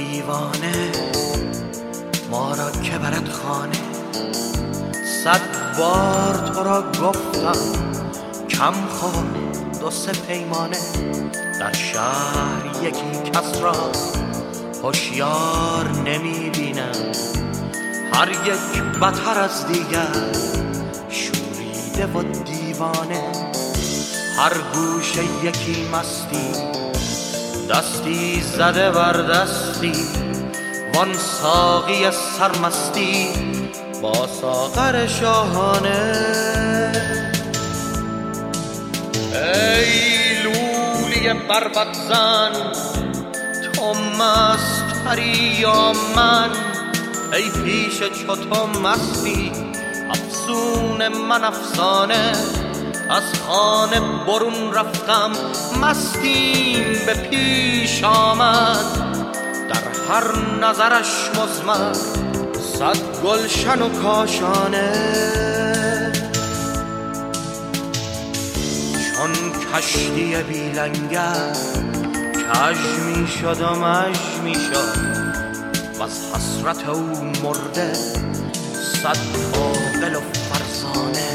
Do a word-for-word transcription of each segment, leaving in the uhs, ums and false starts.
دیوانه ما را که برد خانه. صد بار تو را گفتم کم خور دو سه پیمانه. در شهر یکی کس را هوشیار نمی بینم، هر یک بتر از دیگر شوریده و دیوانه. هر گوشه یکی مستی، دستی زده بر دستی، وان ساقی سرمستی با ساغر شاهانه. ای لولی بربط زن تو مستری یا من، ای پیش چو تو مستی افسون من افسانه. از خانه برون رفتم مستیم به پیش آمد، در هر نظرش مزمر صد گلشن و کاشانه. چون کشتی بی لنگر کج می شد و مژ می شد، و از حسرت او مرده صد عاقل و فرزانه.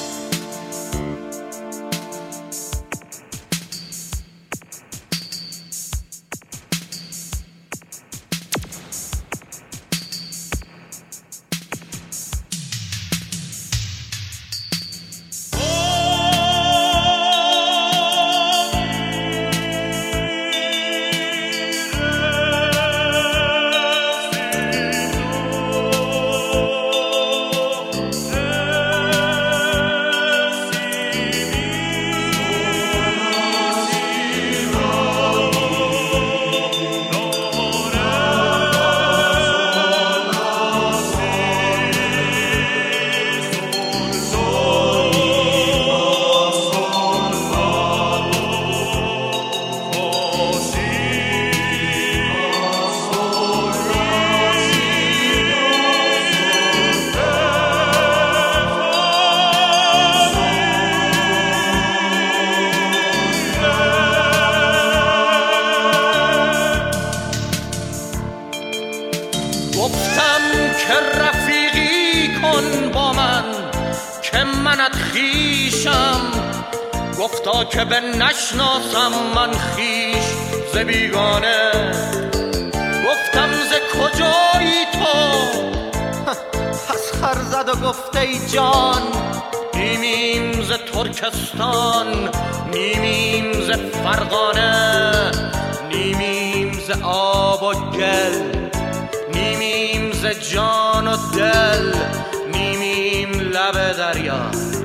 گفتم که رفیقی کن با من که منت خیشم، گفتا که به نشناسم من خیش ز بیگانه. گفتم ز کجایی تو پس خر زد و گفت ای جان، نیمیم ز ترکستان نیمیم ز فرغانه، نیمیم ز آب و گل نیمیم ز جان و دل، نیمیم لب دریا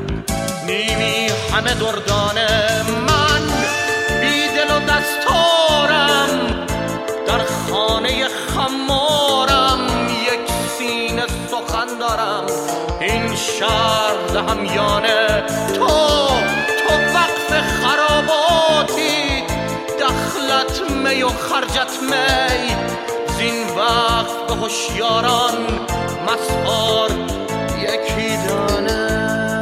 نیمی همه دردانه. من بی دل و دستارم در خانه خمارم، یک سینه سخن دارم این شهر دهمیانه. تو تو وقف خراباتی، دخلت می و خرجت می، زین وقت به هوشیاران مسخار یکی دانه.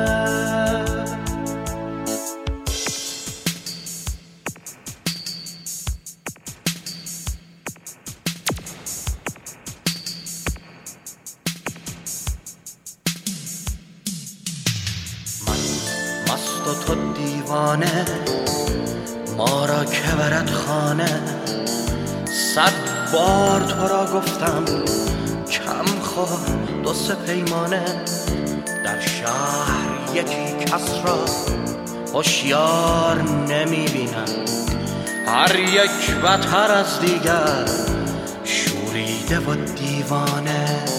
من مست و تو دیوانه ما را که برد خانه. صد بار تو را گفتم کم خور دو سه پیمانه. در شهر یکی کس را هوشیار نمی بینم، هر یک بتر از دیگر شوریده و دیوانه.